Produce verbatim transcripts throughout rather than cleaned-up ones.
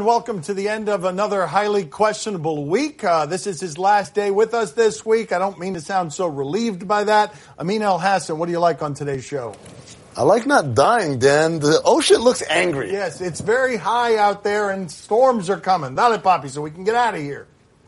welcome to the end of another highly questionable week. Uh, this is his last day with us this week. I don't mean to sound so relieved by that. Amin Elhassan, what do you like on today's show? I like not dying, Dan. The ocean looks angry. Yes, it's very high out there and storms are coming. Dale, Papi, so we can get out of here.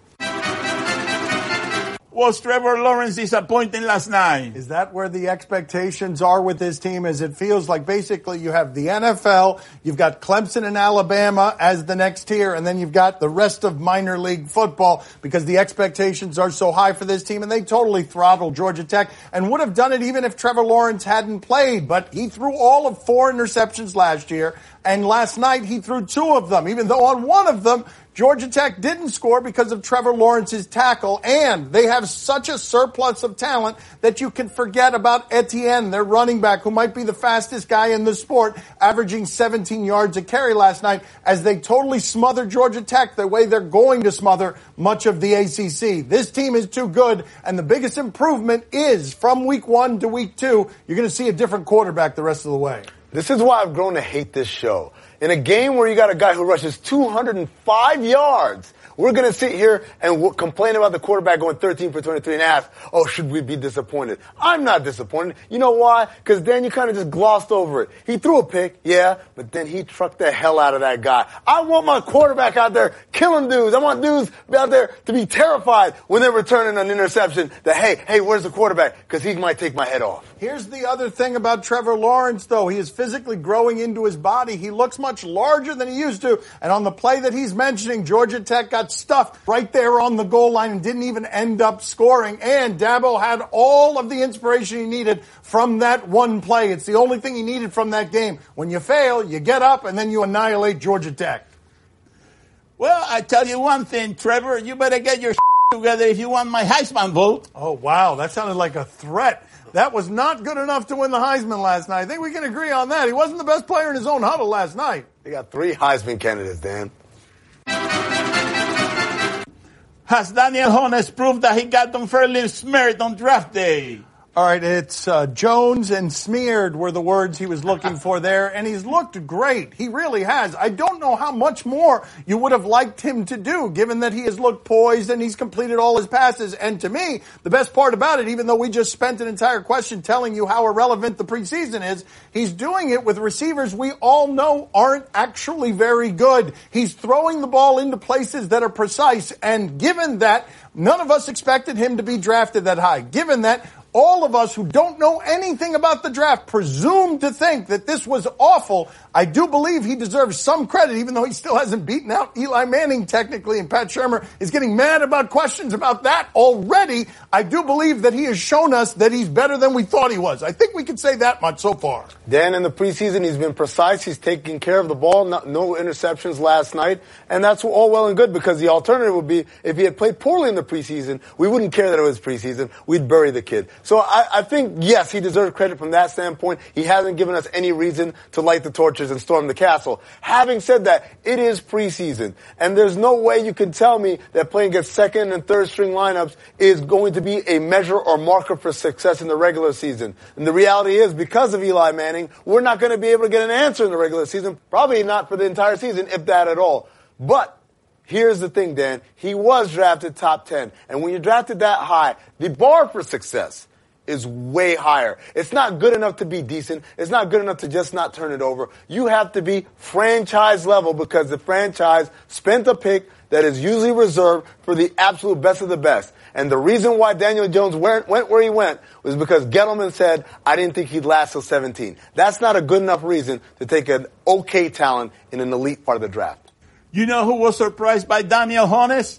Was Trevor Lawrence disappointing last night? Is that where the expectations are with this team? As it feels like basically you have the N F L, you've got Clemson and Alabama as the next tier, and then you've got the rest of minor league football because the expectations are so high for this team, and they totally throttled Georgia Tech and would have done it even if Trevor Lawrence hadn't played. But he threw all of four interceptions last year, and last night he threw two of them, even though on one of them, Georgia Tech didn't score because of Trevor Lawrence's tackle, and they have such a surplus of talent that you can forget about Etienne, their running back, who might be the fastest guy in the sport, averaging seventeen yards a carry last night, as they totally smothered Georgia Tech the way they're going to smother much of the A C C. This team is too good, and the biggest improvement is from week one to week two, you're going to see a different quarterback the rest of the way. This is why I've grown to hate this show. In a game where you got a guy who rushes two hundred five yards, we're going to sit here and we'll complain about the quarterback going thirteen for twenty-three and ask, oh, should we be disappointed? I'm not disappointed. You know why? Because then you kind of just glossed over it. He threw a pick, yeah, but then he trucked the hell out of that guy. I want my quarterback out there killing dudes. I want dudes out there to be terrified when they're returning an interception that, hey, hey, where's the quarterback? Because he might take my head off. Here's the other thing about Trevor Lawrence, though. He is physically growing into his body. He looks much larger than he used to. And on the play that he's mentioning, Georgia Tech got stuffed right there on the goal line and didn't even end up scoring. And Dabo had all of the inspiration he needed from that one play. It's the only thing he needed from that game. When you fail, you get up and then you annihilate Georgia Tech. Well, I tell you one thing, Trevor, you better get your together if you want my Heisman vote. Oh, wow. That sounded like a threat. That was not good enough to win the Heisman last night. I think we can agree on that. He wasn't the best player in his own huddle last night. They got three Heisman candidates, Dan. Has Daniel Jones proved that he got unfairly smeared on draft day? All right, it's uh, Jones and smeared were the words he was looking for there, and he's looked great. He really has. I don't know how much more you would have liked him to do, given that he has looked poised and he's completed all his passes. And to me, the best part about it, even though we just spent an entire question telling you how irrelevant the preseason is, he's doing it with receivers we all know aren't actually very good. He's throwing the ball into places that are precise, and given that none of us expected him to be drafted that high, given that all of us who don't know anything about the draft presume to think that this was awful, I do believe he deserves some credit, even though he still hasn't beaten out Eli Manning technically, and Pat Shurmur is getting mad about questions about that already. I do believe that he has shown us that he's better than we thought he was. I think we can say that much so far. Dan, in the preseason, he's been precise. He's taking care of the ball. No, no interceptions last night. And that's all well and good, because the alternative would be if he had played poorly in the preseason, we wouldn't care that it was preseason. We'd bury the kid. So I, I think, yes, he deserves credit from that standpoint. He hasn't given us any reason to light the torches and storm the castle. Having said that, it is preseason, and there's no way you can tell me that playing against second and third string lineups is going to be a measure or marker for success in the regular season. And the reality is, because of Eli Manning, we're not going to be able to get an answer in the regular season, probably not for the entire season, if that at all. But here's the thing, Dan. He was drafted top ten, and when you're drafted that high, the bar for success is way higher. It's not good enough to be decent. It's not good enough to just not turn it over. You have to be franchise level, because the franchise spent a pick that is usually reserved for the absolute best of the best. And the reason why Daniel Jones went, went where he went was because Gettleman said, I didn't think he'd last till seventeen. That's not a good enough reason to take an okay talent in an elite part of the draft. You know who was surprised by Daniel Jones?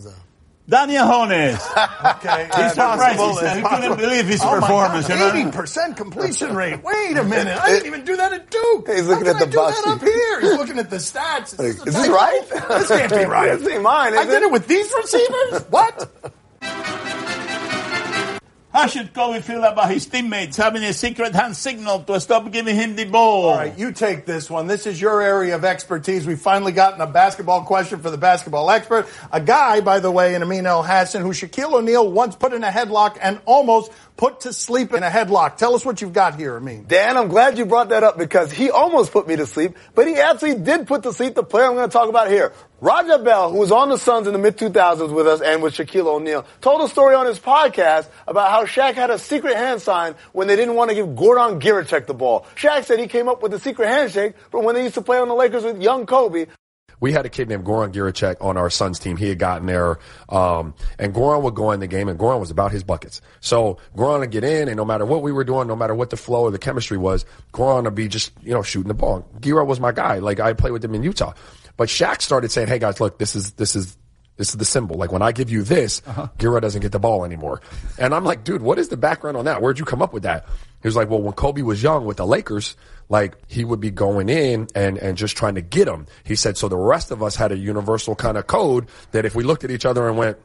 Daniel Jones. Okay. He's surprised. He couldn't believe his oh performance. My God, eighty percent completion rate. Wait a minute. I didn't even do that at Duke. He's looking How at the I do box that up here? He's looking at the stats. Like, is this right? This can't be right. This ain't mine, is I did it? it with these receivers? What? How should Kobe feel about his teammates having a secret hand signal to stop giving him the ball? All right, you take this one. This is your area of expertise. We've finally gotten a basketball question for the basketball expert. A guy, by the way, in Amin Elhassan, who Shaquille O'Neal once put in a headlock and almost put to sleep in a headlock. Tell us what you've got here, Amin. Dan, I'm glad you brought that up because he almost put me to sleep, but he actually did put to sleep the player I'm going to talk about here. Raja Bell, who was on the Suns in the mid two thousands with us and with Shaquille O'Neal, told a story on his podcast about how Shaq had a secret hand sign when they didn't want to give Goran Giricek the ball. Shaq said he came up with a secret handshake from when they used to play on the Lakers with young Kobe. We had a kid named Goran Giricek on our Suns team. He had gotten there, um, and Goran would go in the game, and Goran was about his buckets. So Goran would get in, and no matter what we were doing, no matter what the flow or the chemistry was, Goran would be just, you know, shooting the ball. Gira was my guy. Like, I played with him in Utah. But Shaq started saying, hey, guys, look, this is this is this is the symbol. Like, when I give you this, uh-huh. Gira doesn't get the ball anymore. And I'm like, dude, what is the background on that? Where'd you come up with that? He was like, well, when Kobe was young with the Lakers, like, he would be going in and, and just trying to get him. He said, so the rest of us had a universal kind of code that if we looked at each other and went,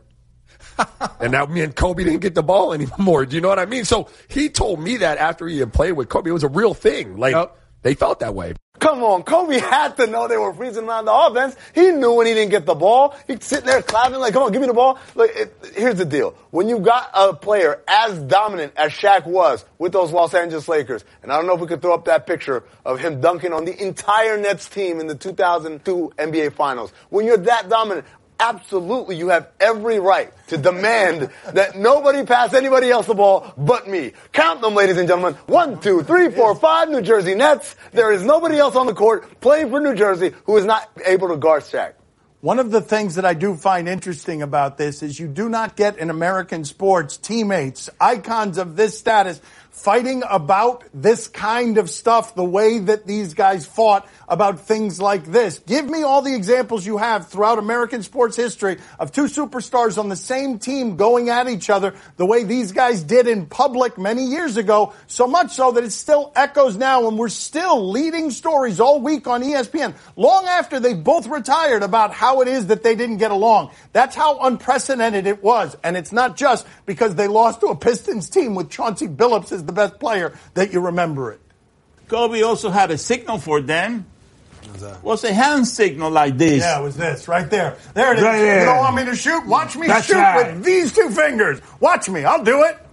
and now me and Kobe didn't get the ball anymore. Do you know what I mean? So he told me that after he had played with Kobe. It was a real thing. Like, yep. They felt that way. Come on, Kobe had to know they were freezing around the offense. He knew when he didn't get the ball. He'd sit there clapping like, come on, give me the ball. Look, it, here's the deal. When you got a player as dominant as Shaq was with those Los Angeles Lakers, and I don't know if we could throw up that picture of him dunking on the entire Nets team in the two thousand two N B A Finals. When you're that dominant, absolutely, you have every right to demand that nobody pass anybody else the ball but me. Count them, ladies and gentlemen. One, two, three, four, five New Jersey Nets. There is nobody else on the court playing for New Jersey who is not able to guard Shaq. One of the things that I do find interesting about this is you do not get in American sports teammates, icons of this status, fighting about this kind of stuff the way that these guys fought about things like this. Give me all the examples you have throughout American sports history of two superstars on the same team going at each other the way these guys did in public many years ago, so much so that it still echoes now, and we're still leading stories all week on E S P N, long after they both retired, about how it is that they didn't get along. That's how unprecedented it was, and it's not just because they lost to a Pistons team with Chauncey Billups as the best player that you remember it. Kobe also had a signal for them. What's that? Was a hand signal like this. Yeah, it was this right there. There it is. Right there. You don't want me to shoot? Watch me That's shoot right. with these two fingers. Watch me. I'll do it.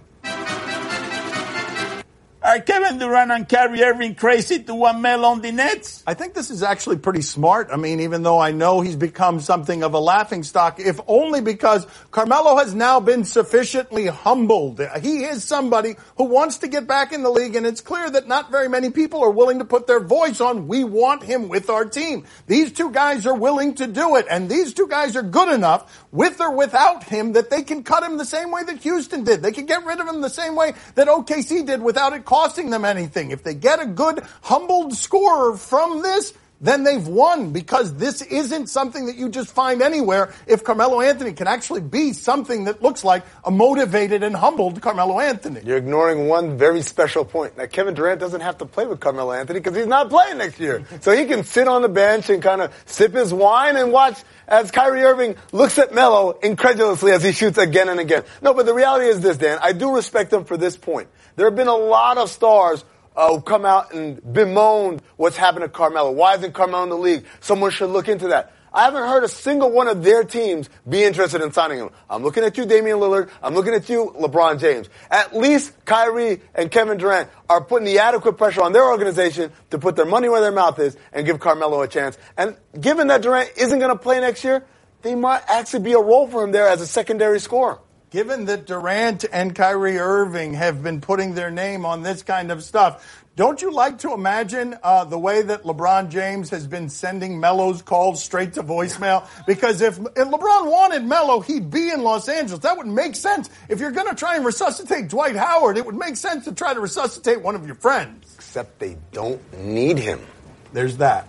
Are Kevin Durant and Kyrie Irving crazy to want Melo on the Nets? I think this is actually pretty smart. I mean, even though I know he's become something of a laughingstock, if only because Carmelo has now been sufficiently humbled. He is somebody who wants to get back in the league, and it's clear that not very many people are willing to put their voice on, we want him with our team. These two guys are willing to do it, and these two guys are good enough, with or without him, that they can cut him the same way that Houston did. They can get rid of him the same way that O K C did without it costing them anything. If they get a good, humbled scorer from this, then they've won, because this isn't something that you just find anywhere. If Carmelo Anthony can actually be something that looks like a motivated and humbled Carmelo Anthony. You're ignoring one very special point. That Kevin Durant doesn't have to play with Carmelo Anthony because he's not playing next year. So he can sit on the bench and kind of sip his wine and watch as Kyrie Irving looks at Melo incredulously as he shoots again and again. No, but the reality is this, Dan. I do respect him for this point. There have been a lot of stars uh, who come out and bemoan what's happened to Carmelo. Why isn't Carmelo in the league? Someone should look into that. I haven't heard a single one of their teams be interested in signing him. I'm looking at you, Damian Lillard. I'm looking at you, LeBron James. At least Kyrie and Kevin Durant are putting the adequate pressure on their organization to put their money where their mouth is and give Carmelo a chance. And given that Durant isn't going to play next year, there might actually be a role for him there as a secondary scorer. Given that Durant and Kyrie Irving have been putting their name on this kind of stuff, don't you like to imagine uh, the way that LeBron James has been sending Melo's calls straight to voicemail? Because if, if LeBron wanted Melo, he'd be in Los Angeles. That would make sense. If you're going to try and resuscitate Dwight Howard, it would make sense to try to resuscitate one of your friends. Except they don't need him. There's that.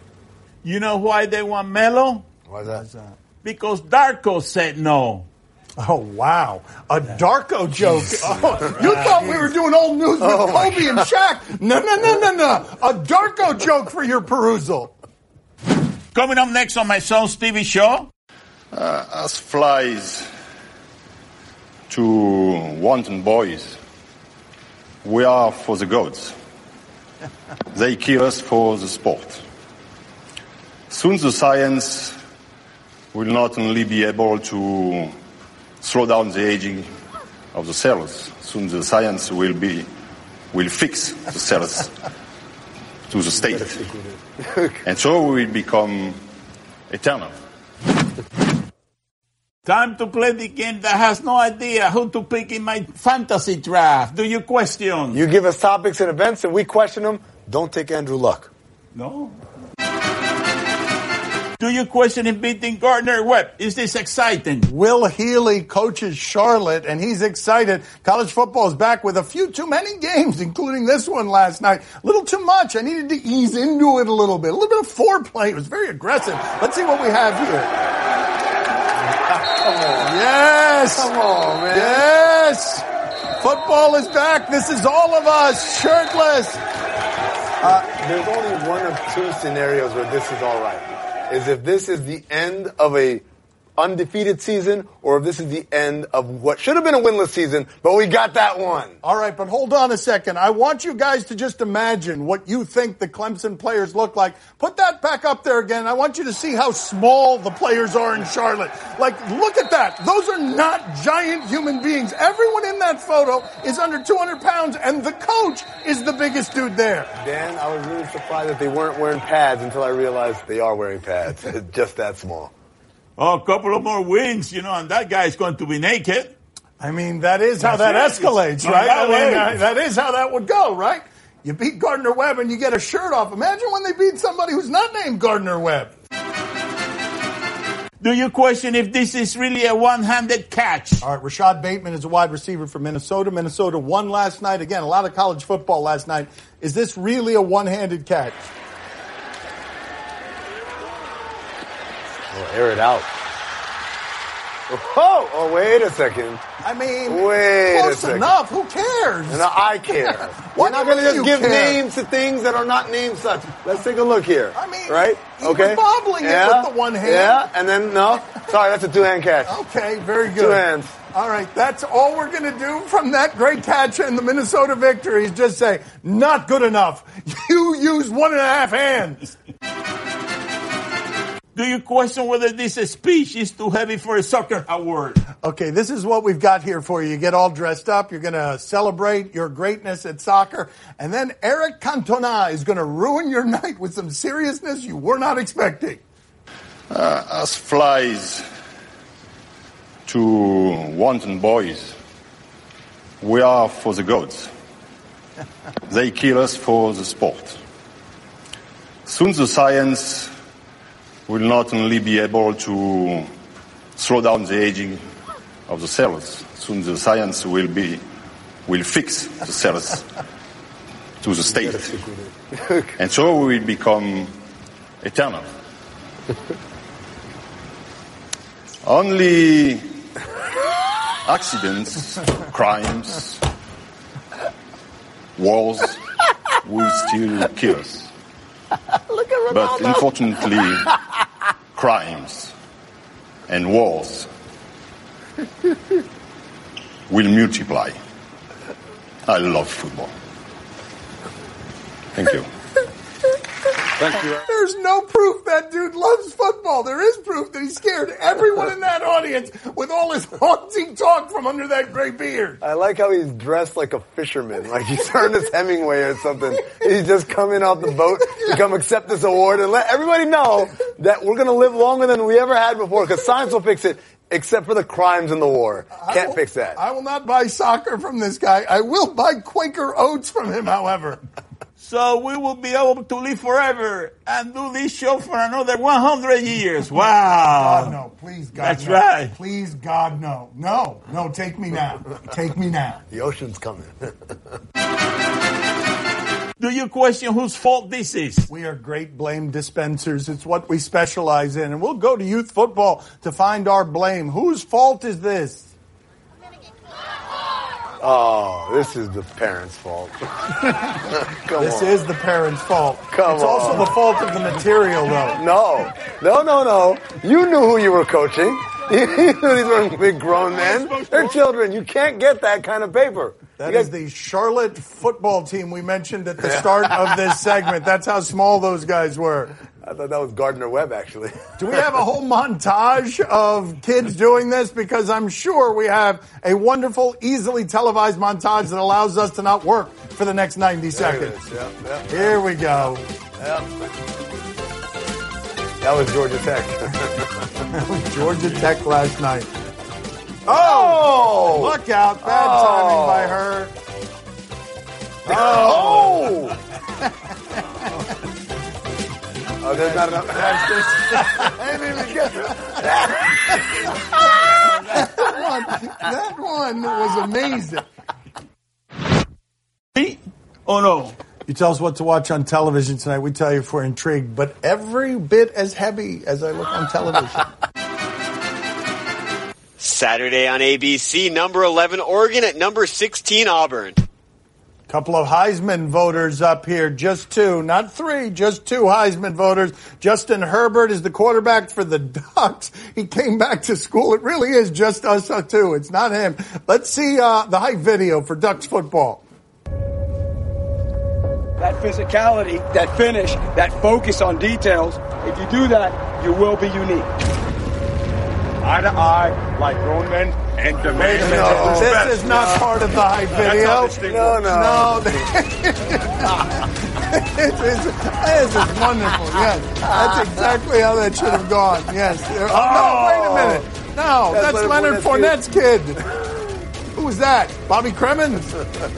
You know why they want Melo? Why is that? Why's that? Because Darko said no. Oh, wow. A Darko joke. Oh, you thought we were doing old news with oh Kobe and Shaq. No, no, no, no, no. A Darko joke for your perusal. Coming up next on my son's T V show. Uh, as flies to wanton boys. We are for the gods. They kill us for the sport. Soon the science will not only be able to slow down the aging of the cells. Soon the science will be will fix the cells to the state. And so we will become eternal. Time to play the game that has no idea who to pick in my fantasy draft. Do you question? You give us topics and events and we question them. Don't take Andrew Luck. No. Do you question him beating Gardner Webb? Is this exciting? Will Healy coaches Charlotte, and he's excited. College football is back with a few too many games, including this one last night. A little too much. I needed to ease into it a little bit. A little bit of foreplay. It was very aggressive. Let's see what we have here. Come on. Yes. Come on, man. Yes. Football is back. This is all of us, shirtless. Uh, There's only one of two scenarios where this is all right. Is if this is the end of a undefeated season, or if this is the end of what should have been a winless season, but we got that one. All right, but hold on a second. I want you guys to just imagine what you think the Clemson players look like. Put that back up there again. I want you to see how small the players are in Charlotte. Like, look at that. Those are not giant human beings. Everyone in that photo is under two hundred pounds, and the coach is the biggest dude there. Dan, I was really surprised that they weren't wearing pads until I realized they are wearing pads. Just that small. Oh, a couple of more wins, you know, and that guy is going to be naked. I mean, that is how That's that right. escalates, It's right? that I mean, way. uh, that is how that would go, right? You beat Gardner Webb and you get a shirt off. Imagine when they beat somebody who's not named Gardner Webb. Do you question if this is really a one-handed catch? All right, Rashad Bateman is a wide receiver for Minnesota. Minnesota won last night. Again, a lot of college football last night. Is this really a one-handed catch? Oh, air it out. Oh, oh, wait a second. I mean, Wait close a second. enough. Who cares? No, I care. What We're not do you going to mean just you give care? names to things that are not named such. Let's take a look here. I mean, right? he Okay. was bobbling it yeah. with the one hand. Yeah, and then no. Sorry, that's a two-hand catch. Okay, very good. Two hands. All right, that's all we're going to do from that great catch and the Minnesota victory is just say, not good enough. You use one and a half hands. Do you question whether this speech is too heavy for a soccer award? Okay, this is what we've got here for you. You get all dressed up. You're going to celebrate your greatness at soccer. And then Eric Cantona is going to ruin your night with some seriousness you were not expecting. Uh, as flies to wanton boys, we are for the gods. They kill us for the sport. Soon the science will not only be able to slow down the aging of the cells. Soon the science will be will fix the cells to the state. And so we will become eternal. Only accidents, crimes, wars will still kill us. Look at Ronaldo. But unfortunately, crimes and wars will multiply. I love football. Thank you. Thank you. There's no proof that dude loves football. There is proof that he scared everyone in that audience with all his haunting talk from under that gray beard. I like how he's dressed like a fisherman, like he's Ernest Hemingway or something. He's just coming out the boat to come accept this award and let everybody know that we're going to live longer than we ever had before because science will fix it, except for the crimes in the war. Can't will, fix that. I will not buy soccer from this guy. I will buy Quaker Oats from him, however. So we will be able to live forever and do this show for another one hundred years. Wow. God, no. Please, God, That's no. right. Please, God, no. No. No, take me now. Take me now. The ocean's coming. Do you question whose fault this is? We are great blame dispensers. It's what we specialize in. And we'll go to youth football to find our blame. Whose fault is this? Oh, this is the parents' fault. Come This on. is the parents' fault. Come it's also on. the fault of the material, though. No, no, no, no. You knew who you were coaching. You knew these were big grown men. They're children. You can't get that kind of paper. That You is got- the Charlotte football team we mentioned at the start of this segment. That's how small those guys were. I thought that was Gardner Webb, actually. Do we have a whole montage of kids doing this? Because I'm sure we have a wonderful, easily televised montage that allows us to not work for the next ninety There it seconds. is. Yep, yep, Here we go. yep. That was Georgia Tech. Georgia Tech last night. Oh! Look out. Bad Oh. timing by her. Oh! Oh, there's not enough. I didn't even get that. That one was amazing. Oh, no. You tell us what to watch on television tonight. We tell you if we're intrigued, but every bit as heavy as I look on television. Saturday on A B C, number eleven Oregon at number sixteen Auburn. Couple of Heisman voters up here. Just two, not three, just two Heisman voters. Justin Herbert is the quarterback for the Ducks. He came back to school. It really is just us two. It's not him. Let's see uh, the hype video for Ducks football. That physicality, that finish, that focus on details, if you do that, you will be unique. Eye to eye, like grown men, and demand No, that this respect. is not part of the hype video. how this thing No, works. no. No, this, is, this is wonderful. Yes, that's exactly how that should have gone. Yes. Oh, no, wait a minute. No, That's that's, Leonard Leonard Fournette's Fournette's kid. Who was that? Bobby Cremins?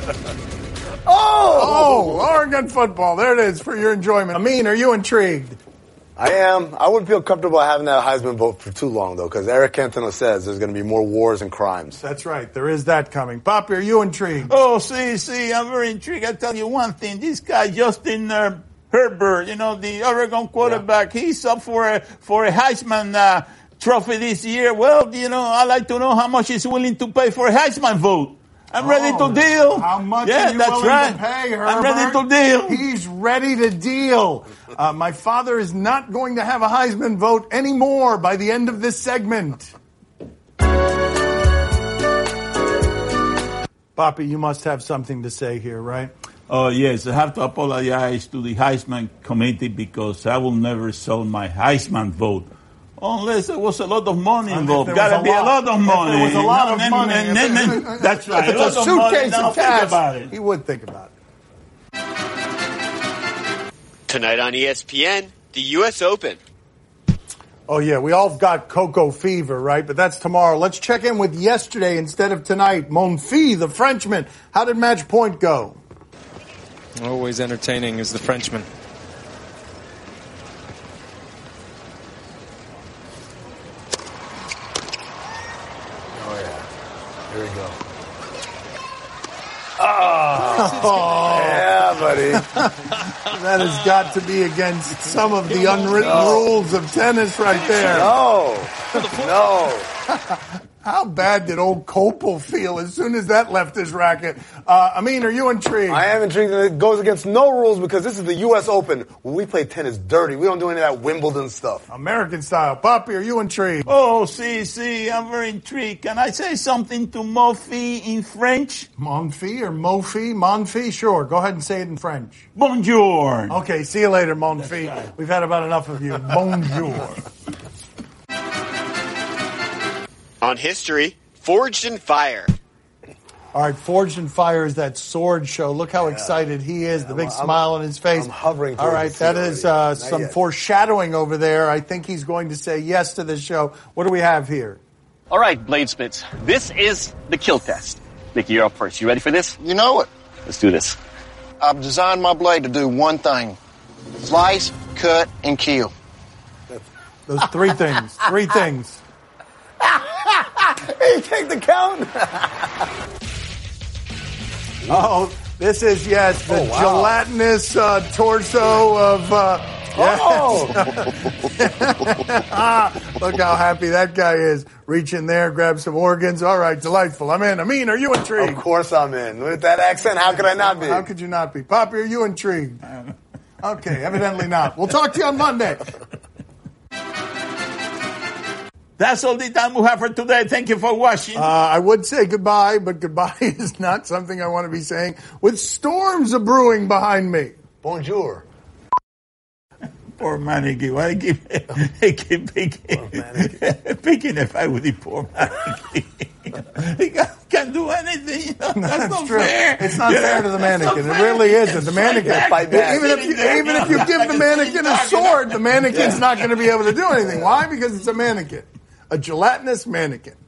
Oh! Oh, Oregon football. There it is for your enjoyment. Amin, are you intrigued? I am. I wouldn't feel comfortable having that Heisman vote for too long, though, because Eric Cantona says there's going to be more wars and crimes. That's right. There is that coming. Poppy, are you intrigued? Oh, see, see, I'm very intrigued. I'll tell you one thing. This guy, Justin uh, Herbert, you know, the Oregon quarterback, yeah. he's up for a, for a Heisman uh, trophy this year. Well, you know, I'd like to know how much he's willing to pay for a Heisman vote. I'm Oh, ready to deal. How much yeah, are you that's willing right. to pay, Herbert? I'm ready to deal. He's ready to deal. Uh, my father is not going to have a Heisman vote anymore by the end of this segment. Poppy, you must have something to say here, right? Oh, yes, I have to apologize to the Heisman committee because I will never sell my Heisman vote. Unless there was a lot of money If involved. there Got was to be a lot of if money. there was a lot No, of then- money. then- if then- it- then- That's right. If A lot it's a of money, suitcase now of think cash, about it. he would think about it. Tonight on E S P N, the U S Open. Oh, yeah, we all got cocoa fever, right? But that's tomorrow. Let's check in with yesterday instead of tonight. Monfils, the Frenchman. How did match point go? Always entertaining is the Frenchman. Oh, yeah. Here we go. Oh, Yeah, buddy. that has got to be against some of the unwritten rules of tennis right there. No. No. How bad did old Kopel feel as soon as that left his racket? Uh, I mean, are you intrigued? I am intrigued that it goes against no rules because this is the U S Open. When we play tennis dirty, we don't do any of that Wimbledon stuff. American style. Poppy, are you intrigued? Oh, see, see, I'm very intrigued. Can I say something to Mofi in French? Monfils or Mofi? Monfils? Sure. Go ahead and say it in French. Bonjour. Okay, see you later, Monfils. We've had about enough of you. Bonjour. On history, Forged in Fire. All right, Forged in Fire is that sword show. Look how excited he is, the big I'm- smile on his face. I'm hovering All towards right, the that seat is already. uh, Not some yet. foreshadowing over there. I think he's going to say yes to this show. What do we have here? All right, Bladespits, this is the kill test. Mickey, you're up first. You ready for this? You know it. Let's do this. I've designed my blade to do one thing. Slice, cut, and kill. Those three things. Three things. Hey, take the count. Oh, this is, yes, the Oh, wow. gelatinous uh, torso of uh, Oh! Look how happy that guy is. Reach in there, grab some organs. All right, delightful. I'm in. Amin, are you intrigued? Of course I'm in. With that accent, how could I not be? How could you not be? Poppy, are you intrigued? Okay, evidently not. We'll talk to you on Monday. That's all the time we have for today. Thank you for watching. Uh, I would say goodbye, but goodbye is not something I want to be saying. With storms a brewing behind me. Bonjour. Poor Maniki. Why they keep, they keep picking, picking a fight with the poor Maniki? He can't, can't do anything. You know? That's, That's not true. fair. It's not You fair know? to the It's mannequin. not It fair. really isn't. The mannequin. Fight back. Even if you, even if you give the mannequin a sword, the mannequin's not going to be able to do anything. Why? Because it's a mannequin. A gelatinous mannequin.